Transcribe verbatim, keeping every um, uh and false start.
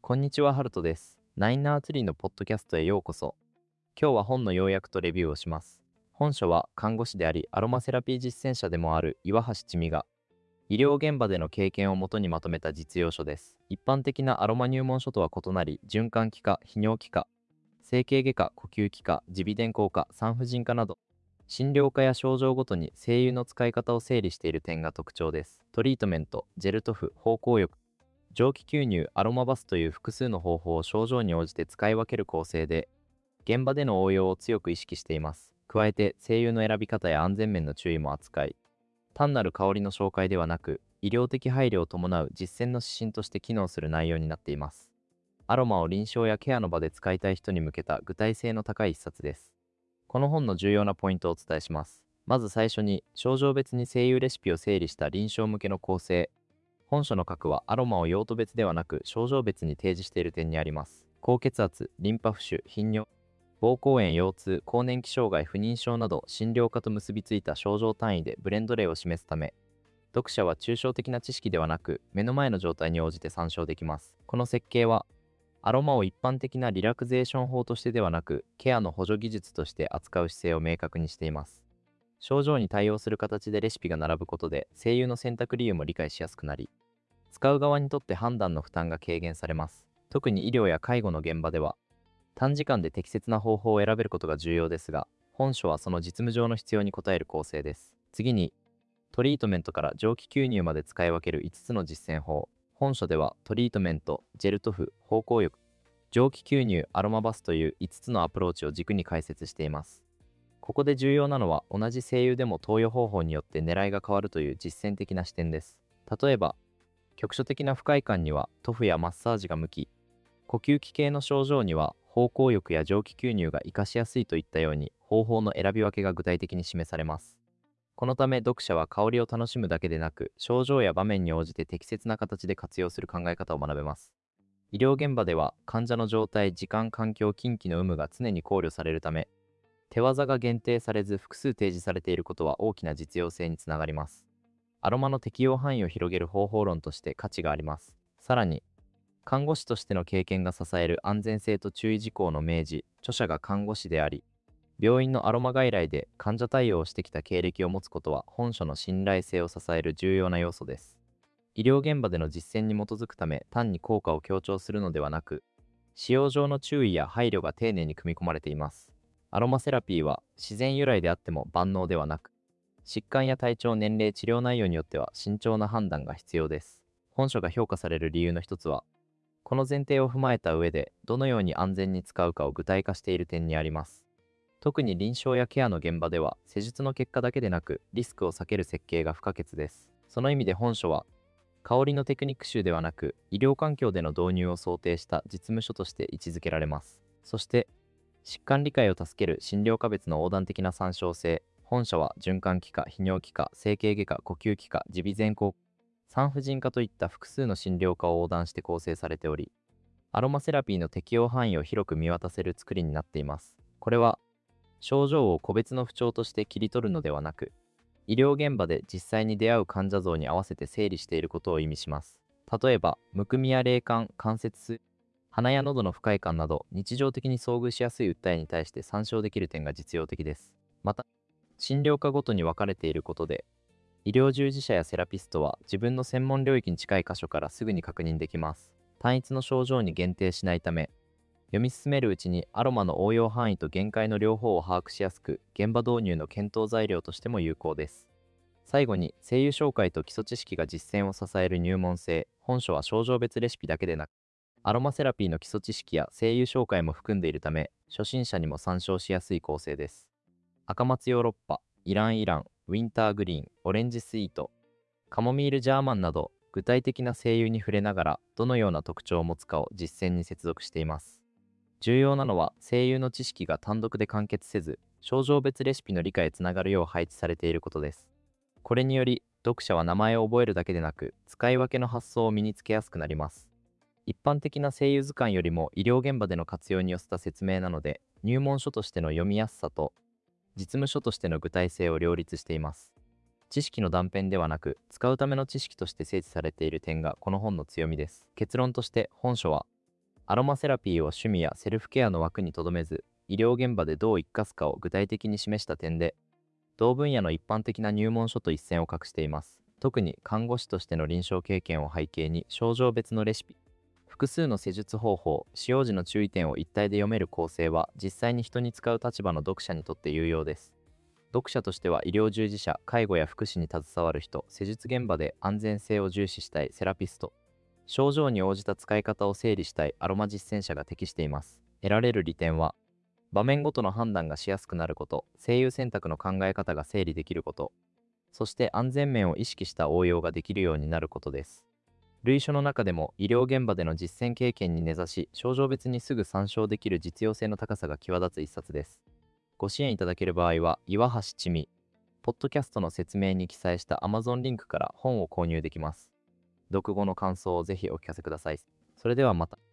こんにちは、ハルトです。ナインナーツリーのポッドキャストへようこそ。今日は本の要約とレビューをします。本書は看護師であり、アロマセラピー実践者でもある岩橋千美が、医療現場での経験をもとにまとめた実用書です。一般的なアロマ入門書とは異なり、循環器科、泌尿器科、整形外科、呼吸器科、耳鼻咽喉科、産婦人科など、診療科や症状ごとに精油の使い方を整理している点が特徴です。トリートメント、ジェル塗布、芳香浴、蒸気吸入、アロマバスという複数の方法を症状に応じて使い分ける構成で、現場での応用を強く意識しています。加えて、精油の選び方や安全面の注意も扱い、単なる香りの紹介ではなく、医療的配慮を伴う実践の指針として機能する内容になっています。アロマを臨床やケアの場で使いたい人に向けた具体性の高い一冊です。この本の重要なポイントをお伝えします。まず最初に、症状別に精油レシピを整理した臨床向けの構成。本書の核はアロマを用途別ではなく症状別に提示している点にあります。高血圧、リンパ浮腫、頻尿、膀胱炎、腰痛、更年期障害、不妊症など診療科と結びついた症状単位でブレンド例を示すため、読者は抽象的な知識ではなく目の前の状態に応じて参照できます。この設計はアロマを一般的なリラクゼーション法としてではなくケアの補助技術として扱う姿勢を明確にしています。症状に対応する形でレシピが並ぶことで精油の選択理由も理解しやすくなり、使う側にとって判断の負担が軽減されます。特に医療や介護の現場では、短時間で適切な方法を選べることが重要ですが、本書はその実務上の必要に応える構成です。次に、トリートメントから蒸気吸入まで使い分けるいつつの実践法。本書では、トリートメント、ジェル塗布、芳香浴、蒸気吸入、アロマバスといういつつのアプローチを軸に解説しています。ここで重要なのは、同じ精油でも投与方法によって狙いが変わるという実践的な視点です。例えば、局所的な不快感には塗布やマッサージが向き、呼吸器系の症状には芳香浴や蒸気吸入が活かしやすいといったように方法の選び分けが具体的に示されます。このため読者は香りを楽しむだけでなく、症状や場面に応じて適切な形で活用する考え方を学べます。医療現場では患者の状態、時間、環境、近畿の有無が常に考慮されるため、手技が限定されず複数提示されていることは大きな実用性につながります。アロマの適用範囲を広げる方法論として価値があります。さらに、看護師としての経験が支える安全性と注意事項の明示、著者が看護師であり、病院のアロマ外来で患者対応をしてきた経歴を持つことは本書の信頼性を支える重要な要素です。医療現場での実践に基づくため単に効果を強調するのではなく、使用上の注意や配慮が丁寧に組み込まれています。アロマセラピーは自然由来であっても万能ではなく、疾患や体調、年齢、治療内容によっては慎重な判断が必要です。本書が評価される理由の一つは、この前提を踏まえた上で、どのように安全に使うかを具体化している点にあります。特に臨床やケアの現場では、施術の結果だけでなく、リスクを避ける設計が不可欠です。その意味で本書は、香りのテクニック集ではなく、医療環境での導入を想定した実務書として位置づけられます。そして、疾患理解を助ける診療科別の横断的な参照性。本書は循環器科、泌尿器科、整形外科、呼吸器科、耳鼻咽喉、産婦人科といった複数の診療科を横断して構成されており、アロマセラピーの適用範囲を広く見渡せる作りになっています。これは、症状を個別の不調として切り取るのではなく、医療現場で実際に出会う患者像に合わせて整理していることを意味します。例えば、むくみや冷感、関節痛、鼻や喉の不快感など日常的に遭遇しやすい訴えに対して参照できる点が実用的です。また、診療科ごとに分かれていることで、医療従事者やセラピストは自分の専門領域に近い箇所からすぐに確認できます。単一の症状に限定しないため、読み進めるうちにアロマの応用範囲と限界の両方を把握しやすく、現場導入の検討材料としても有効です。最後に、声優紹介と基礎知識が実践を支える入門性。本書は症状別レシピだけでなく、アロマセラピーの基礎知識や声優紹介も含んでいるため、初心者にも参照しやすい構成です。赤松ヨーロッパ、イランイラン、ウィンターグリーン、オレンジスイート、カモミールジャーマンなど、具体的な声優に触れながら、どのような特徴を持つかを実践に接続しています。重要なのは、声優の知識が単独で完結せず、症状別レシピの理解へつながるよう配置されていることです。これにより、読者は名前を覚えるだけでなく、使い分けの発想を身につけやすくなります。一般的な声優図鑑よりも医療現場での活用に寄せた説明なので、入門書としての読みやすさと、実務書としての具体性を両立しています。知識の断片ではなく、使うための知識として整地されている点がこの本の強みです。結論として、本書は、 アロマセラピーを趣味やセルフケアの枠にとどめず、医療現場でどう生かすかを具体的に示した点で、同分野の一般的な入門書と一線を画しています。特に看護師としての臨床経験を背景に、症状別のレシピ、複数の施術方法、使用時の注意点を一体で読める構成は、実際に人に使う立場の読者にとって有用です。読者としては、医療従事者、介護や福祉に携わる人、施術現場で安全性を重視したいセラピスト、症状に応じた使い方を整理したいアロマ実践者が適しています。得られる利点は、場面ごとの判断がしやすくなること、声優選択の考え方が整理できること、そして安全面を意識した応用ができるようになることです。類書の中でも医療現場での実践経験に根ざし、症状別にすぐ参照できる実用性の高さが際立つ一冊です。ご支援いただける場合は、岩橋千美、ポッドキャストの説明に記載した Amazon リンクから本を購入できます。読後の感想をぜひお聞かせください。それではまた。